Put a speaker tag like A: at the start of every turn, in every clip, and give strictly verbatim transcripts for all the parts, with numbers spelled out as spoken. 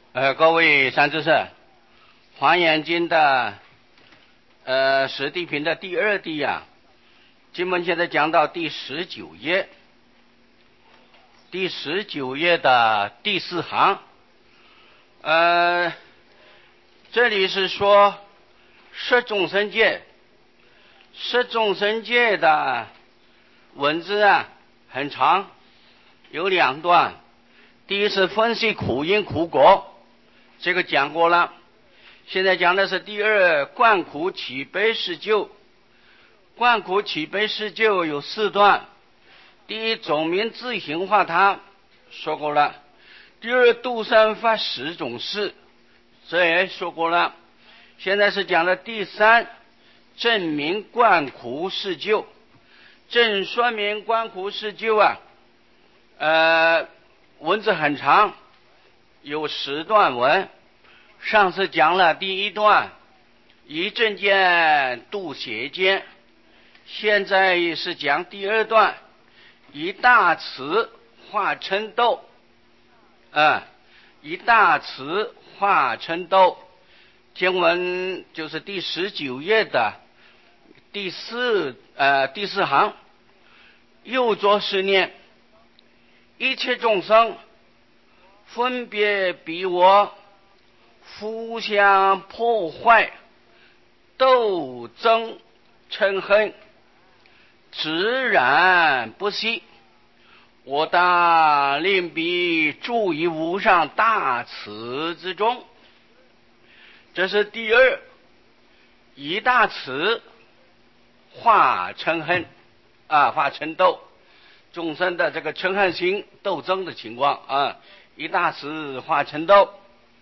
A: 呃，各位善知识，《华严经》的呃十地品的第二地啊，经文现在讲到第十九页，第十九页的第四行，呃，这里是说摄众生界，摄众生界的文字啊很长，有两段。第一是分析苦因苦果，这个讲过了。现在讲的是第二，观苦起悲是救。观苦起悲是救有四段。第一，总名自行化他，说过了。第二，度生发十种事，这也说过了。现在是讲的第三，证明观苦是救。正说明观苦是救啊，呃。文字很长，有十段文。上次讲了第一段，以正见度邪见。现在是讲第二段，以大慈化嗔斗。啊，以大慈化嗔斗。经文就是第十九页的第四呃第四行，又作是念。一切众生分别彼我，互相破坏，斗争嗔恨，执染不息。我当令彼住于无上大慈之中。这是第二，以大慈化嗔恨啊，化嗔斗。众生的这个嗔恨心斗争的情况啊，以大慈化嗔斗。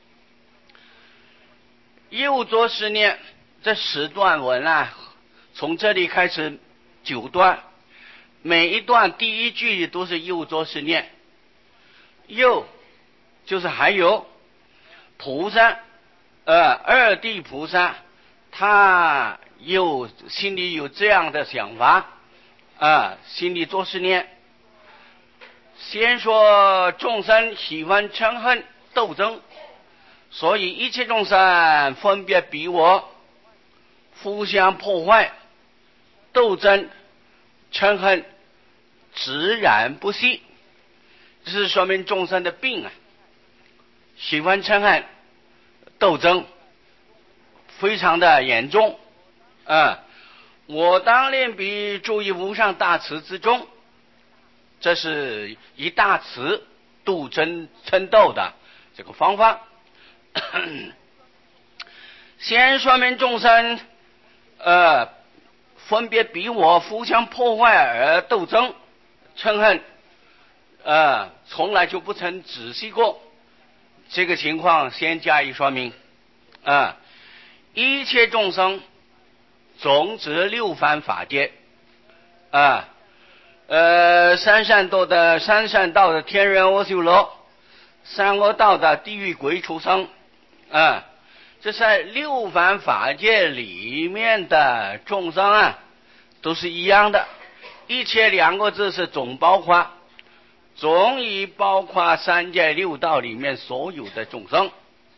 A: 又作是念，这十段文啊，从这里开始九段，每一段第一句都是又作是念。又就是还有菩萨，呃，二地菩萨，他又心里有这样的想法啊，心里作是念。先说众生喜欢嗔恨斗争，所以一切众生分别彼我，互相破坏，斗争嗔恨，执染不息。这是说明众生的病啊，喜欢嗔恨斗争非常的严重啊！我当令彼住于无上大慈之中。这是以大慈度嗔嗔斗的这个方法。先说明众生呃分别彼我，互相破坏而斗争嗔恨，呃从来就不曾仔细过。这个情况先加以说明啊。一切众生总指六凡法界啊。呃，三善道的三善道的天人阿修罗，三恶道的地狱鬼畜生啊，这在六凡法界里面的众生啊，都是一样的。一切两个字是总包括，总以包括三界六道里面所有的众生。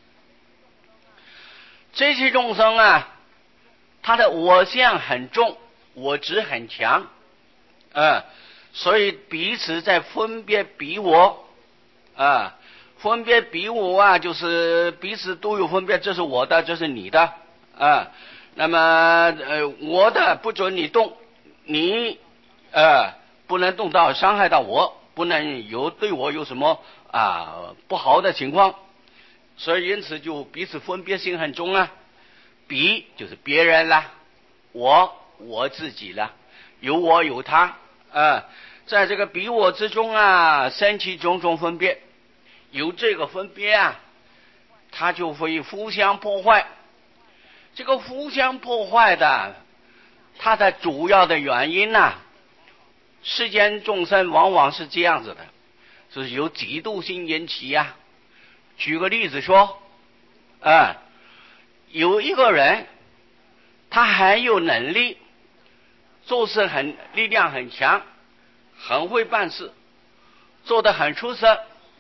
A: 这些众生啊，他的我相很重，我执很强啊，所以彼此在分别彼我啊，分别彼我啊，就是彼此都有分别，这是我的，这是你的啊。那么呃，我的不准你动，你呃不能动到伤害到我，不能有对我有什么啊不好的情况，所以因此就彼此分别心很重啊。彼就是别人啦，我我自己啦，有我有他啊，在这个彼我之中啊，生起种种分别，有这个分别啊，它就会互相破坏。这个互相破坏的，它的主要的原因呢、啊，世间众生往往是这样子的，就是由嫉妒心引起呀、啊。举个例子说，啊，有一个人，他很有能力，做事很力量很强，很会办事，做得很出色，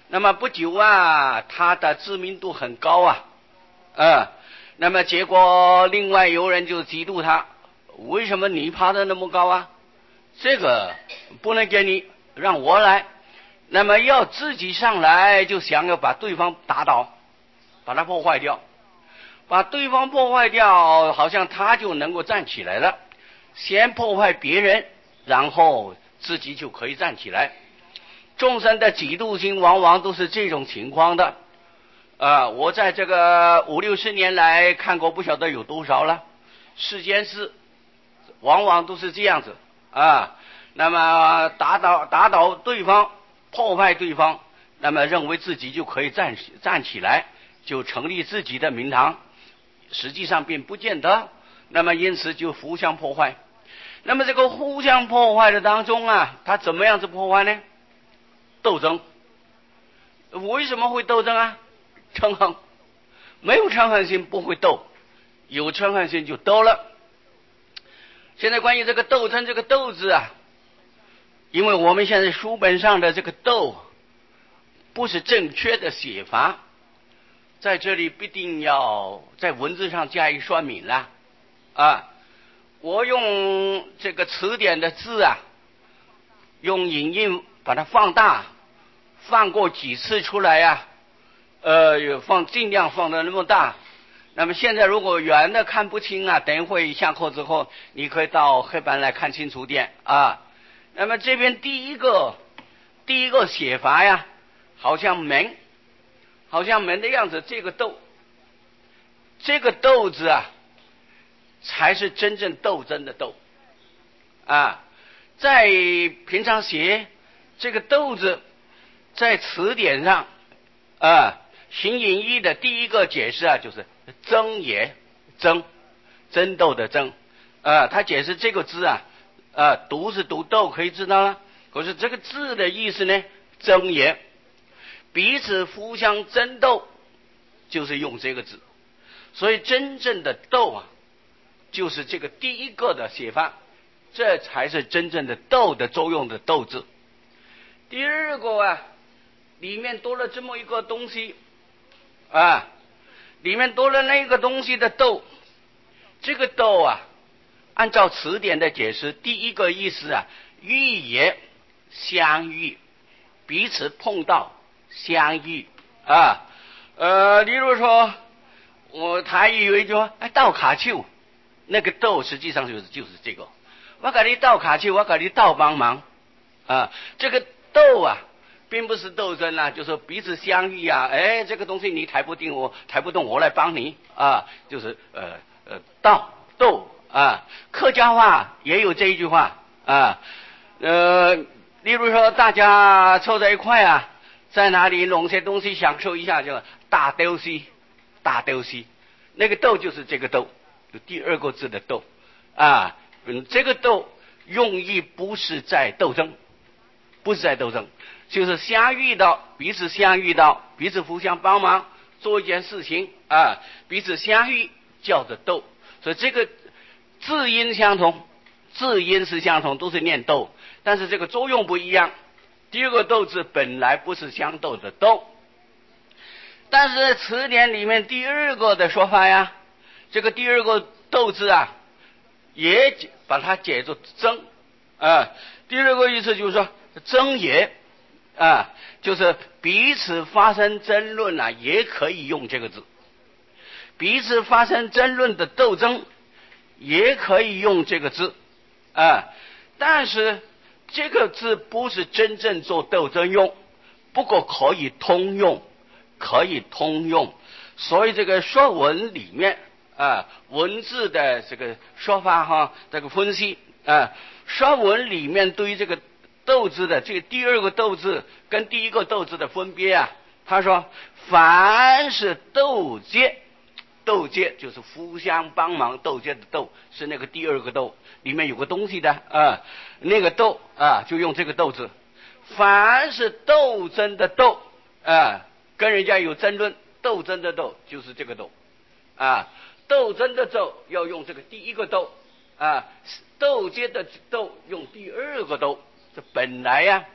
A: 那么不久啊，他的知名度很高啊，呃，那么结果另外有人就嫉妒他，为什么你爬得那么高啊？这个不能给你，让我来。那么要自己上来，就想要把对方打倒，把他破坏掉，把对方破坏掉，好像他就能够站起来了。先破坏别人，然后自己就可以站起来。众生的嫉妒心往往都是这种情况的。啊，我在这个五六十年来看过不晓得有多少了，世间事往往都是这样子啊。那么打倒打倒对方，破坏对方，那么认为自己就可以站站起来，就成立自己的名堂，实际上并不见得。那么因此就互相破坏。那么这个互相破坏的当中啊，他怎么样子破坏呢？斗争。为什么会斗争啊？嗔恨。没有嗔恨心不会斗，有嗔恨心就斗了。现在关于这个斗争这个斗字啊，因为我们现在书本上的这个斗不是正确的写法，在这里必定要在文字上加以说明了啊。我用这个词典的字啊，用影印把它放大，放过几次出来呀、啊？呃，放尽量放的那么大。那么现在如果圆的看不清啊，等一会下课之后，你可以到黑板来看清楚点啊。那么这边第一个第一个写法呀，好像门，好像门的样子。这个斗，这个斗字啊，才是真正斗争的斗啊。在平常写这个斗字，在词典上啊，形影义的第一个解释啊，就是争也，争，争斗的争啊。他解释这个字啊，啊，读是读斗，可以知道了。可是这个字的意思呢，争也，彼此互相争斗，就是用这个字。所以真正的斗啊，就是这个第一个的写法，这才是真正的斗的作用的斗字。第二个啊，里面多了这么一个东西啊，里面多了那个东西的斗。这个斗啊，按照词典的解释，第一个意思啊，遇也，相遇，彼此碰到相遇啊。呃，例如说我台语有一句话，哎，斗卡丘，那个斗实际上就是就是这个，我给你斗卡丘，我给你斗帮忙啊。这个斗啊，并不是斗争啊，就是说彼此相遇啊。哎，这个东西你抬不定，我抬不动，我来帮你啊，就是呃呃斗斗啊。客家话也有这一句话啊，呃，例如说大家凑在一块啊，在哪里弄些东西享受一下，就大丢西，大丢西，那个斗就是这个斗，就第二个字的斗啊。嗯，这个斗用意不是在斗争，不是在斗争，就是相遇到，彼此相遇到，彼此互相帮忙做一件事情啊，彼此相遇叫做斗。所以这个字音相同，字音是相同，都是念斗，但是这个作用不一样。第二个斗字本来不是相斗的斗，但是词典里面第二个的说法呀，这个第二个斗字啊，也把它解作争啊。第二个意思就是说争也啊，就是彼此发生争论啊，也可以用这个字。彼此发生争论的斗争也可以用这个字啊，但是这个字不是真正做斗争用，不过可以通用，可以通用。所以这个说文里面啊，文字的这个说法哈，这个分析啊，说文里面对于这个斗字的这个第二个斗字跟第一个斗字的分别啊，他说凡是斗接，斗接就是互相帮忙，斗接的斗是那个第二个斗，里面有个东西的啊，那个斗啊就用这个斗字。凡是斗争的斗啊，跟人家有争论，斗争的斗就是这个斗啊，斗争的斗要用这个第一个斗啊，斗接的斗用第二个斗。这本来呀、啊，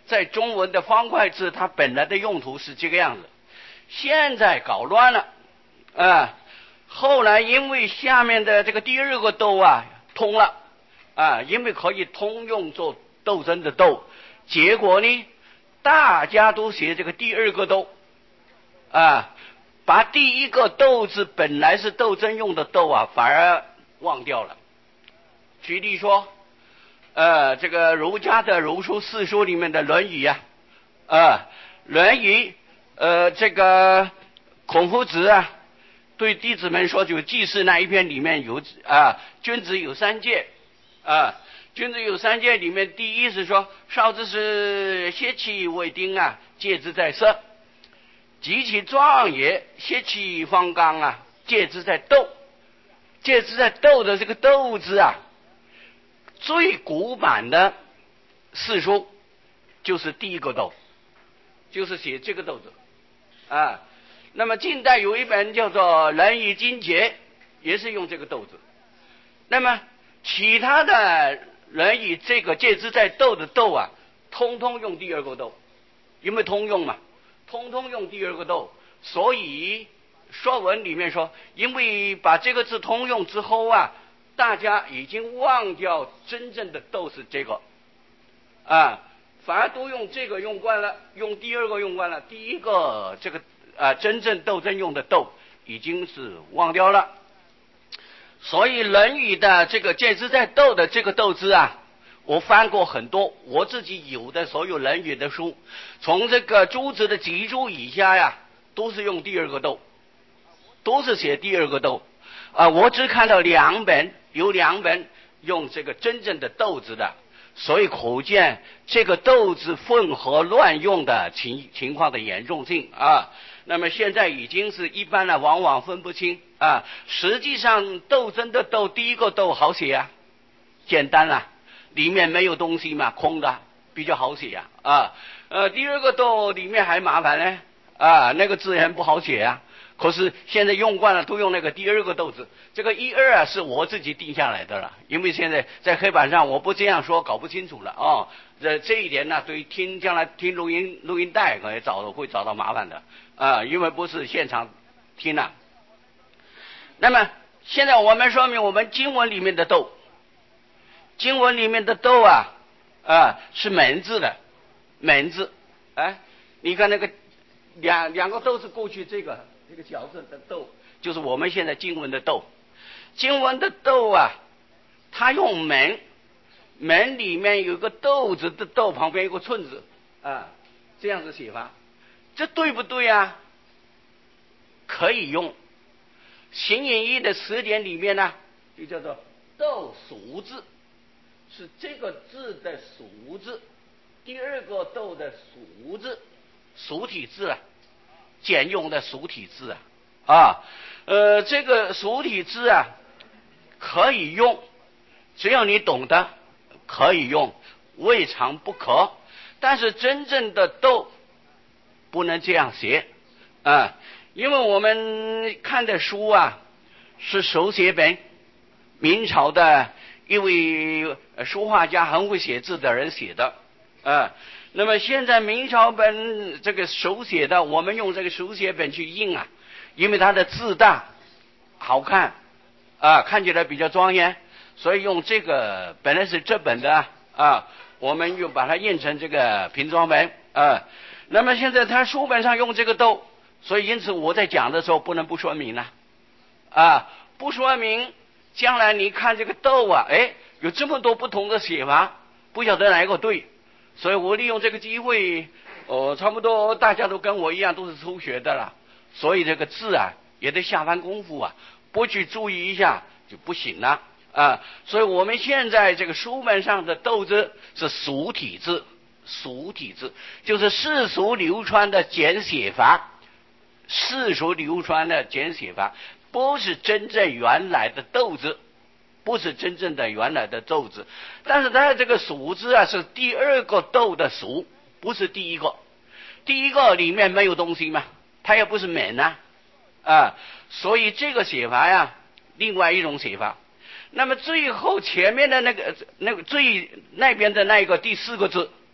A: 在中文的方块字，它本来的用途是这个样子，现在搞乱了啊。后来因为下面的这个第二个斗啊通了啊，因为可以通用做斗争的斗，结果呢，大家都写这个第二个斗啊，把第一个斗字本来是斗争用的斗啊，反而忘掉了。举例说，呃，这个儒家的儒书四书里面的《论语》啊，啊，《论语》呃，这个孔夫子啊，对弟子们说，就记事那一篇里面有啊，君子有三戒啊，君子有三戒里面第一是说，少之时歇气未定啊，戒之在色；及其壮也，歇气方刚啊，戒之在斗。戒之在斗的这个斗字啊，最古板的四书就是第一个斗，就是写这个斗字啊。那么近代有一本叫做《论语经解》，也是用这个斗字。那么其他的《论语》这个戒之在斗的斗啊，通通用第二个斗，因为通用嘛，通通用第二个斗。所以说文里面说，因为把这个字通用之后啊，大家已经忘掉真正的斗是这个啊，反而都用这个用惯了，用第二个用惯了，第一个这个啊真正斗争用的斗已经是忘掉了。所以《论语》的这个戒之在斗的这个斗字啊，我翻过很多我自己有的所有《论语》的书，从这个朱子的集注以下呀，都是用第二个斗，都是写第二个斗啊。我只看到两本，有两本用这个真正的斗字的，所以可见这个斗字混合乱用的情情况的严重性啊。那么现在已经是一般呢，往往分不清啊。实际上斗争的斗，第一个斗好写啊，简单啊，里面没有东西嘛，空的比较好写呀 啊, 啊。呃，第二个斗里面还麻烦呢啊，那个字很不好写啊。可是现在用惯了，都用那个第二个斗字。这个一二啊，是我自己定下来的了，因为现在在黑板上我不这样说，搞不清楚了哦。这这一点呢，对于听将来听录音录音带可能找会找到麻烦的啊，因为不是现场听了。那么现在我们说明我们经文里面的斗，经文里面的斗啊啊是门字的门字，哎，你看那个两两个斗字过去这个。这个小字的斗就是我们现在经文的斗，经文的斗啊，它用门，门里面有个斗字的斗，旁边有个寸字啊，这样子写法，这对不对啊？可以用。形影义的词典里面呢，就叫做斗蜀字，是这个字的蜀字，第二个斗的蜀字，蜀体字啊。简用的蜀体字啊，啊，呃，这个蜀体字啊，可以用，只要你懂得，可以用，未尝不可。但是真正的斗不能这样写啊，因为我们看的书啊是手写本，明朝的一位书画家很会写字的人写的啊。那么现在明朝本这个手写的，我们用这个手写本去印啊，因为它的字大好看啊，看起来比较庄严，所以用这个本来是这本的啊，我们又把它印成这个平装本啊。那么现在它书本上用这个斗，所以因此我在讲的时候不能不说明了啊，不说明将来你看这个斗啊，哎，有这么多不同的写法，不晓得哪一个对。所以我利用这个机会，哦，差不多大家都跟我一样都是初学的了，所以这个字啊也得下番功夫啊，不去注意一下就不行了啊。所以我们现在这个书本上的斗字是蜀体字，蜀体字就是世俗流传的简写法，世俗流传的简写法，不是真正原来的斗字。不是真正的原来的斗字，但是它这个蜀字啊是第二个斗的蜀，不是第一个。第一个里面没有东西嘛，它也不是门啊，啊，所以这个写法呀，另外一种写法。那么最后前面的那个那个最那边的那个第四个字，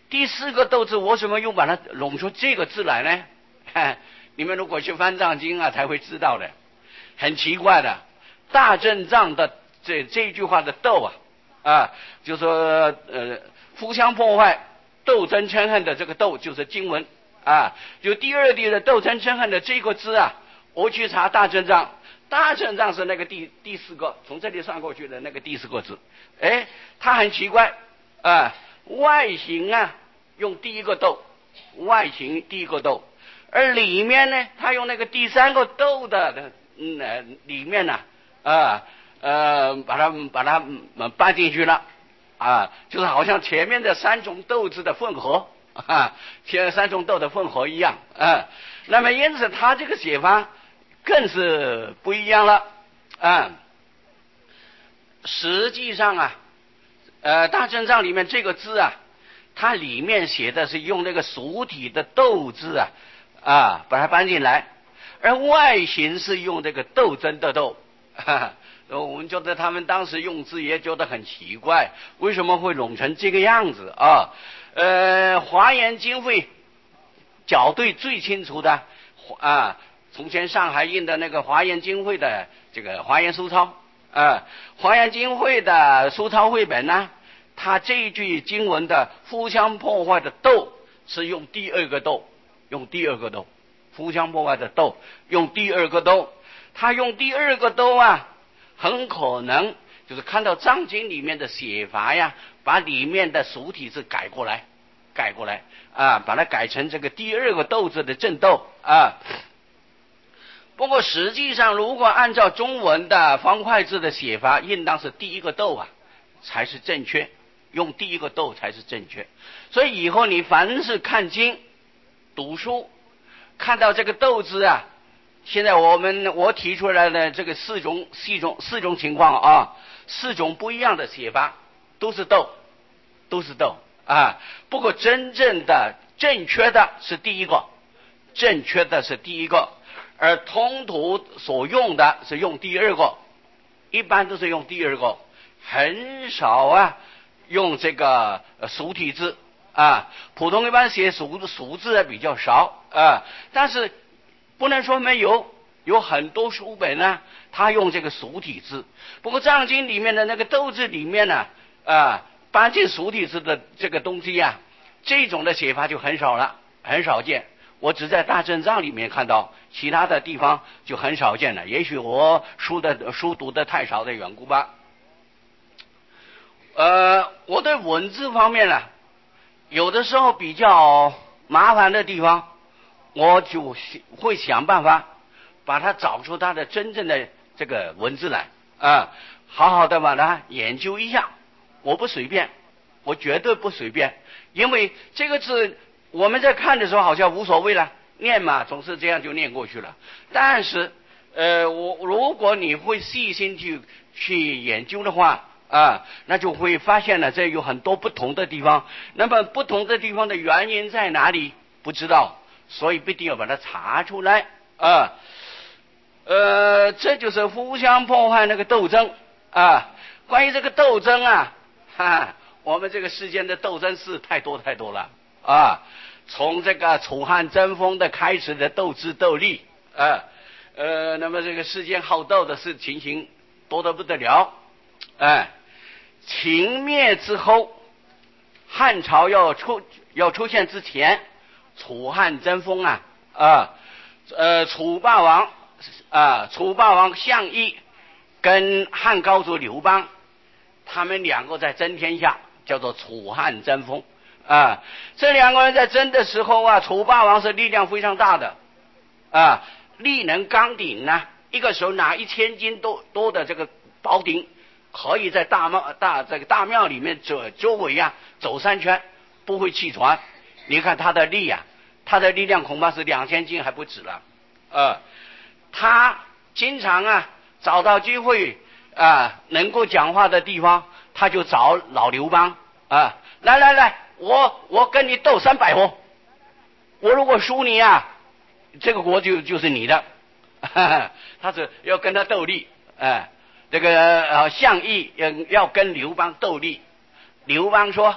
A: 第四个斗字为什么又把它拢出这个字来呢？你们如果去翻藏经啊，才会知道的。很奇怪的，大正藏的这这句话的斗啊，啊，就说呃，互相破坏、斗争嗔恨的这个斗，就是经文啊。就第二地的斗争嗔恨的这个字啊，我去查大正藏，大正藏是那个第第四个，从这里算过去的那个第四个字。哎，它很奇怪啊，外形啊用第一个斗，外形第一个斗，而里面呢，它用那个第三个斗的。嗯，呃，里面呢、啊，啊，呃，把它把它搬进去了，啊，就是好像前面的三种豆子的混合，啊，前三种豆的混合一样，啊，那么因此它这个写法更是不一样了，啊，实际上啊，呃，大正藏里面这个字啊，它里面写的是用那个俗体的斗字啊，啊，把它搬进来。而外形是用这个斗争的斗，哈哈，我们觉得他们当时用字也觉得很奇怪，为什么会弄成这个样子啊？呃，华严经会校对最清楚的啊，从前上海印的那个华严经会的这个华严书钞啊，华严经会的书钞绘本呢，它这一句经文的互相破坏的斗是用第二个斗，用第二个斗。互相破坏的斗用第二个斗，他用第二个斗啊，很可能就是看到藏经里面的写法呀，把里面的俗体字改过来，改过来啊，把它改成这个第二个斗字的正斗啊。不过实际上，如果按照中文的方块字的写法，应当是第一个斗啊才是正确，用第一个斗才是正确。所以以后你凡是看经、读书。看到这个斗字啊，现在我们我提出来的这个四种四种四种情况啊，四种不一样的写法，都是斗，都是斗啊。不过真正的正确的是第一个，正确的是第一个，而通途所用的是用第二个，一般都是用第二个，很少啊用这个俗体字。啊，普通一般写俗俗字比较少啊，但是不能说没有，有很多书本呢，他用这个俗体字。不过藏经里面的那个斗字里面呢，啊，搬进俗体字的这个东西呀、啊，这种的写法就很少了，很少见。我只在大正藏里面看到，其他的地方就很少见了。也许我书的书读的太少的缘故吧。呃，我对文字方面呢。有的时候比较麻烦的地方，我就会想办法把它找出它的真正的这个文字来啊，好好的把它研究一下。我不随便，我绝对不随便，因为这个字我们在看的时候好像无所谓了，念嘛总是这样就念过去了。但是呃，我如果你会细心去去研究的话。啊，那就会发现了，这有很多不同的地方。那么不同的地方的原因在哪里？不知道，所以必定要把它查出来啊。呃，这就是互相破坏那个斗争啊。关于这个斗争啊，哈，我们这个世间的斗争是太多太多了啊。从这个楚汉争锋的开始的斗智斗力啊，呃，那么这个世间好斗的是情形多得不得了，哎。秦灭之后，汉朝要出要出现之前，楚汉争锋啊啊，呃，楚霸王啊，楚霸王项羽跟汉高祖刘邦，他们两个在争天下，叫做楚汉争锋啊。这两个人在争的时候啊，楚霸王是力量非常大的啊，力能刚鼎啊，一个手拿一千斤多多的这个宝鼎。可以在大庙大这个大庙里面周周围啊走三圈，不会气喘。你看他的力啊，他的力量恐怕是两千斤还不止了。呃，他经常啊找到机会啊能够讲话的地方，他就找老刘邦啊，来来来，我我跟你斗三百回，我如果输你啊，这个国就就是你的。哈哈，他是要跟他斗力，哎、呃。这个呃，项羽要要跟刘邦斗力，刘邦说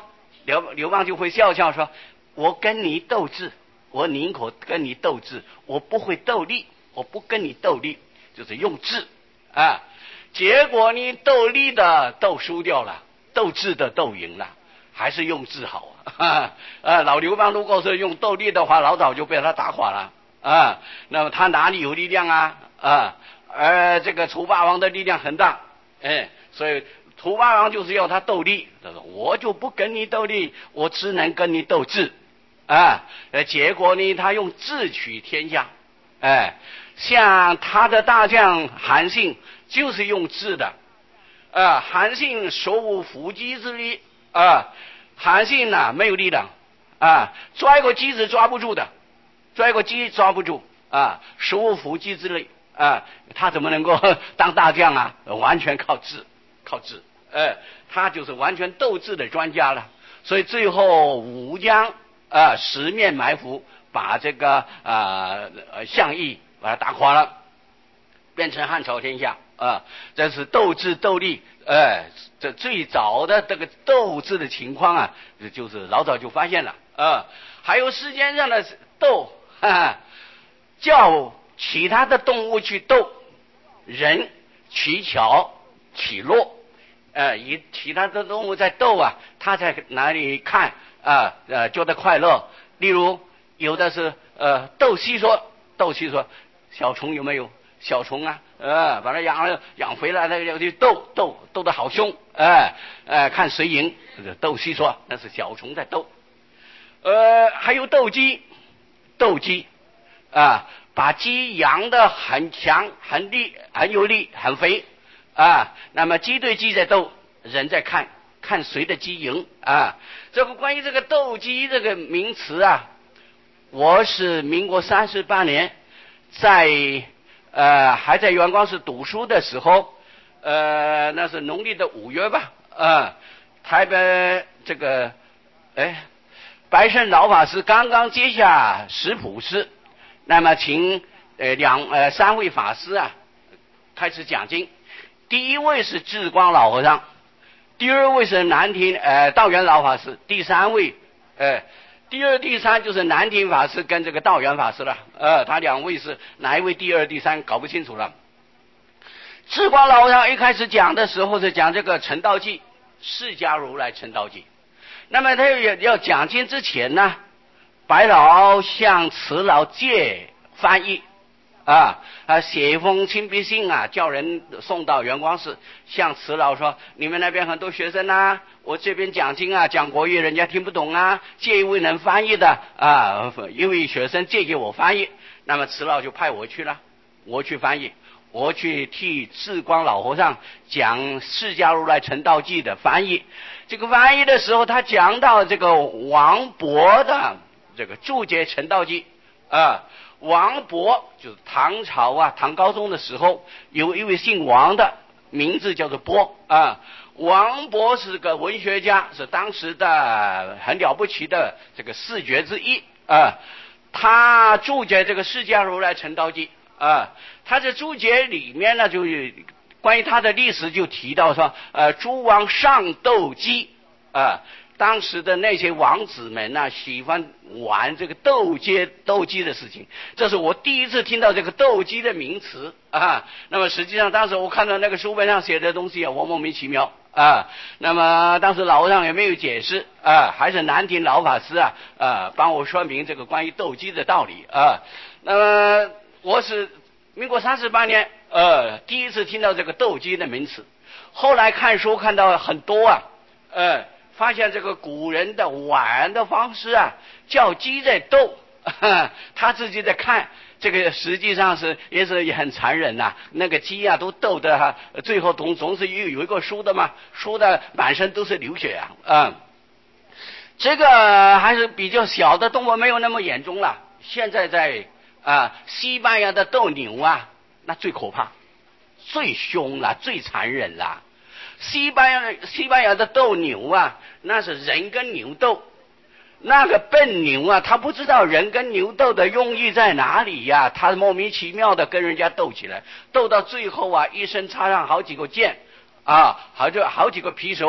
A: 刘刘邦就会笑笑说：“我跟你斗智，我宁可跟你斗智，我不会斗力，我不跟你斗力，就是用智啊。结果你斗力的斗输掉了，斗智的斗赢了。”还是用智好啊！啊，老刘邦如果是用斗力的话，老早就被他打垮了啊。那么他哪里有力量啊？啊，而这个楚霸王的力量很大，哎，所以楚霸王就是要他斗力。他说：“我就不跟你斗力，我只能跟你斗智啊。”呃，结果呢，他用智取天下。哎，像他的大将韩信就是用智的啊。韩信手无缚鸡之力。啊，韩信呢、啊、没有力量啊，抓一个鸡子抓不住的，抓一个鸡抓不住啊，手无缚鸡之力啊，他怎么能够当大将啊？完全靠智，靠智，呃，他就是完全斗智的专家了。所以最后武将啊十面埋伏，把这个啊项羽把他打垮了，变成汉朝天下啊，这是斗智斗力。哎，这最早的这个斗智的情况啊，就是老早就发现了啊。还有世间上的斗，哈哈，叫其他的动物去斗，人取巧取弱，呃，以其他的动物在斗啊，他在哪里看啊？呃，觉得快乐。例如有的是呃斗蟋蟀，斗蟋蟀，小虫有没有？小虫啊，呃，把它养了养肥了，那个就斗斗斗得好凶，哎、呃，呃，看谁赢，斗蟋蟀那是小虫在斗，呃，还有斗鸡，斗鸡啊，把鸡养得很强、很力、很有力、很肥啊，那么鸡对鸡在斗，人在看，看谁的鸡赢啊。这个关于这个斗鸡这个名词啊，我是民国三十八年在。呃，还在元光市读书的时候，呃，那是农历的五月吧，啊、呃，台北这个，哎，白胜老法师刚刚接下十普师，那么请呃两呃三位法师啊开始讲经，第一位是智光老和尚，第二位是南亭呃道元老法师，第三位呃。第二、第三就是南亭法师跟这个道元法师了，呃，他两位是哪一位第二、第三搞不清楚了。智光老和尚一开始讲的时候是讲这个成道记，释迦如来成道记。那么他要要讲经之前呢，白老向慈老借翻译，啊啊，写一封亲笔信啊，叫人送到圆光寺，向慈老说：“你们那边很多学生啊，我这边讲经啊，讲国语人家听不懂啊，借一位能翻译的啊，一位学生借给我翻译。”那么慈老就派我去了，我去翻译，我去替智光老和尚讲《释迦如来成道记》的翻译。这个翻译的时候，他讲到这个王勃的这个注解《成道记》啊。王勃就是唐朝啊，唐高宗的时候，有一位姓王的，名字叫做勃啊。王勃是个文学家，是当时的很了不起的这个四绝之一啊。他注解这个《释迦如来成道记》啊，他在注解里面呢，就关于他的历史就提到说，呃，诸王上斗鸡啊。当时的那些王子们呢、啊，喜欢玩这个斗鸡斗鸡的事情，这是我第一次听到这个斗鸡的名词啊。那么实际上当时我看到那个书本上写的东西啊，我莫名其妙啊。那么当时老和尚也没有解释啊，还是南亭老法师啊啊帮我说明这个关于斗鸡的道理啊。那么我是民国三十八年呃第一次听到这个斗鸡的名词，后来看书看到很多啊，呃。发现这个古人的玩的方式啊，叫鸡在斗，他自己在看，这个实际上是也是也很残忍呐、啊。那个鸡啊都斗的哈、啊，最后总总是有有一个输的嘛，输的满身都是流血啊，嗯，这个还是比较小的动物，没有那么严重了。现在在啊西班牙的斗牛啊，那最可怕，最凶了，最残忍了。西班牙西班牙的斗牛啊，那是人跟牛斗，那个笨牛啊，他不知道人跟牛斗的用意在哪里呀、啊，他莫名其妙的跟人家斗起来，斗到最后啊，一身插上好几个箭啊，好就好几个匕首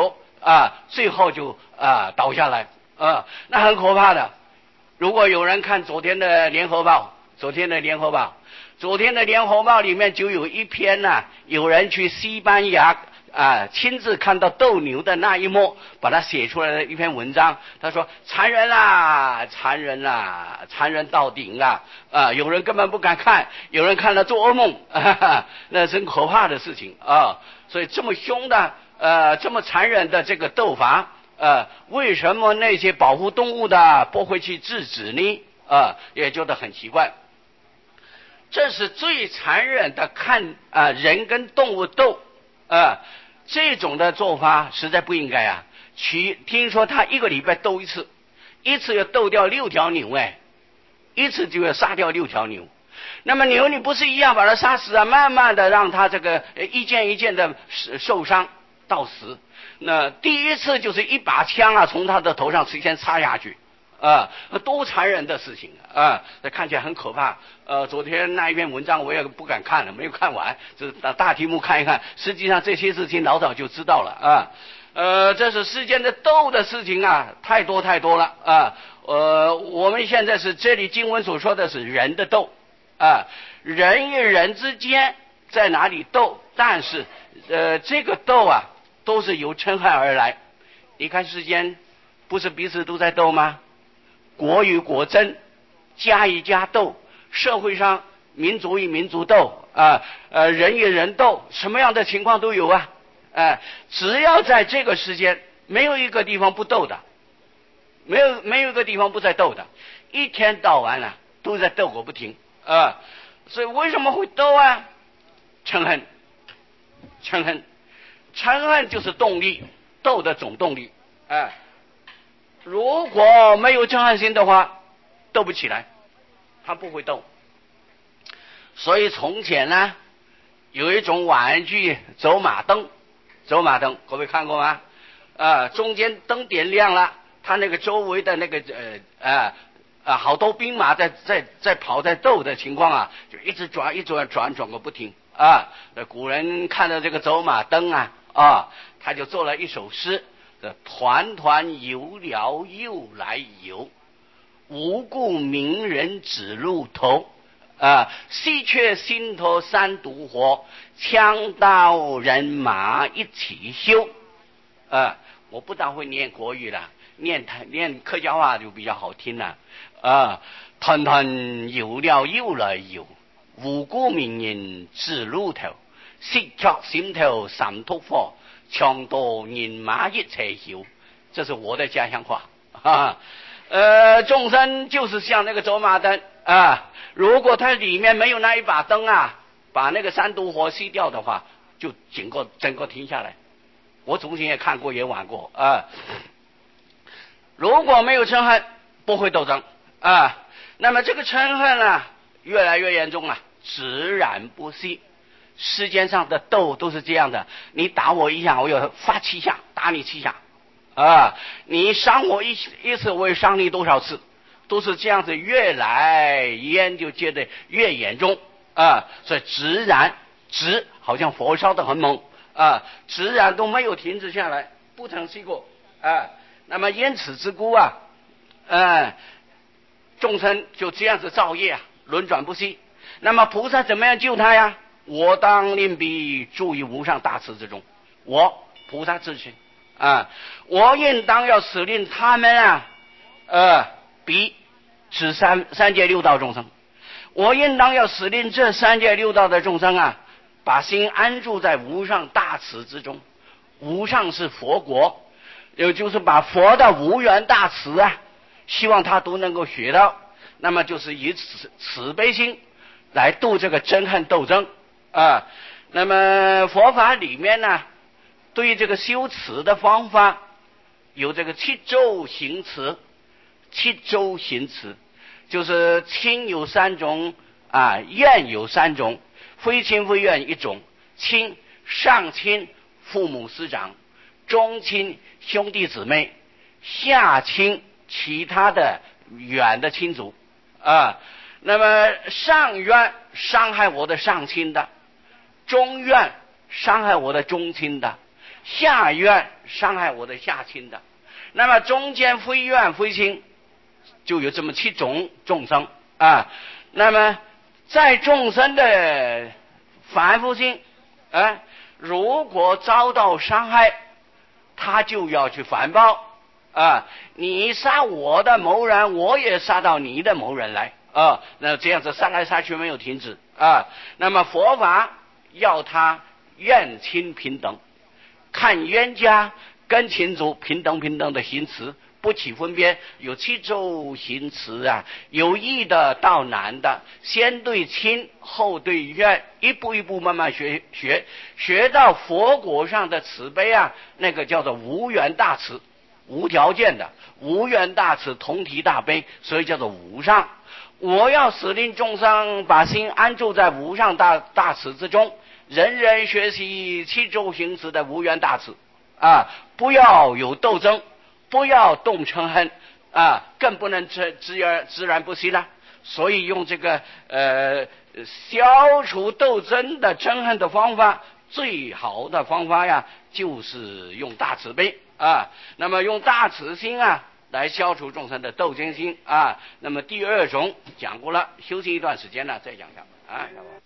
A: 啊，最后就啊倒下来啊，那很可怕的。如果有人看昨天的联合报，昨天的联合报，昨天的联合报里面就有一篇呢、啊，有人去西班牙啊，亲自看到斗牛的那一幕，把它写出来的一篇文章。他说：残忍啊，残忍啊，残忍到顶啊！啊，有人根本不敢看，有人看了做噩梦，哈哈，那真可怕的事情啊！所以这么凶的，呃，这么残忍的这个斗法。呃，为什么那些保护动物的不会去制止呢？啊、呃，也觉得很奇怪。这是最残忍的看啊、呃，人跟动物斗啊、呃，这种的做法实在不应该啊。去听说他一个礼拜斗一次，一次要斗掉六条牛，哎，一次就要杀掉六条牛。那么牛你不是一样把它杀死啊，慢慢的让它这个一件一件的受伤到死。那第一次就是一把枪啊，从他的头上直接插下去，啊，多残忍的事情啊！这看起来很可怕。呃，昨天那一篇文章我也不敢看了，没有看完，就是大题目看一看。实际上这些事情老早就知道了啊。呃，这是世间的斗的事情啊，太多太多了啊。呃，我们现在是这里经文所说的是人的斗啊，人与人之间在哪里斗？但是呃，这个斗啊。都是由嗔恨而来。你看世间不是彼此都在斗吗？国与国争，家与家斗，社会上民族与民族斗啊，呃，人与人斗，什么样的情况都有啊。呃、只要在这个世间，没有一个地方不斗的，没有没有一个地方不在斗的，一天到晚啊都在斗个不停啊。所以为什么会斗啊？嗔恨，嗔恨。嗔恨就是动力，斗的总动力。哎，如果没有嗔恨心的话，斗不起来，他不会斗。所以从前呢，有一种玩具走马灯，走马灯，各位看过吗？啊，中间灯点亮了，它那个周围的那个呃啊啊，好多兵马在在在跑在斗的情况啊，就一直转一转转转个不停啊。古人看到这个走马灯啊。啊，他就做了一首诗：团团游了又来游，无故鸣人指路头。啊，西却心头三毒火，枪刀人马一起休。啊，我不大会念国语了，念念客家话就比较好听了。啊，团团游了又来游，无故鸣人指路头。西却心头三毒火，枪刀人马一齐休。这是我的家乡话啊。呃，众生就是像那个走马灯啊，如果它里面没有那一把灯啊，把那个三毒火熄掉的话，就整个整个停下来。我从前也看过，也玩过啊。如果没有嗔恨，不会斗争啊。那么这个嗔恨啊，越来越严重啊，直染不息。世间上的斗都是这样的，你打我一下，我有发七下，打你七下啊！你伤我一一次，我也伤你多少次，都是这样子，越来烟就接得越严重啊！所以直燃，直好像火烧得很猛啊，直燃都没有停止下来，不曾熄过啊。那么因此之故啊，嗯、啊，众生就这样子造业啊，轮转不息。那么菩萨怎么样救他呀？我当令彼住于无上大慈之中。我菩萨自信啊，我应当要使令他们啊，呃，彼指三三界六道众生。我应当要使令这三界六道的众生啊，把心安住在无上大慈之中。无上是佛国，也就是把佛的无缘大慈啊，希望他都能够学到。那么就是以慈慈悲心来度这个憎恨斗争啊。那么佛法里面呢，对于这个修慈的方法有这个七周行慈。七周行慈就是亲有三种啊，怨有三种，非亲非怨一种。亲上亲父母师长，中亲兄弟姊妹，下亲其他的远的亲族啊。那么上怨伤害我的上亲的，中怨伤害我的中亲的， 下怨伤害我的下亲的，那么中间非怨非亲，就有这么七种众生啊。那么在众生的凡夫心，啊，如果遭到伤害，他就要去反报啊！你杀我的谋人，我也杀到你的谋人来啊！那这样子杀来杀去没有停止啊！那么佛法要他怨亲平等，看冤家跟亲族平等平等的行持，不起分别，有七周行持啊，有易的到难的，先对亲后对怨，一步一步慢慢学学学到佛果上的慈悲啊，那个叫做无缘大慈，无条件的无缘大慈，同体大悲，所以叫做无上。我要使令众生把心安住在无上大大慈之中，人人学习七周行持的无缘大慈啊，不要有斗争，不要动嗔恨啊，更不能自自然自然不息了。所以用这个呃消除斗争的嗔恨的方法，最好的方法呀，就是用大慈悲啊。那么用大慈心啊，来消除众生的斗争心啊。那么第二种讲过了，休息一段时间呢，再讲讲啊。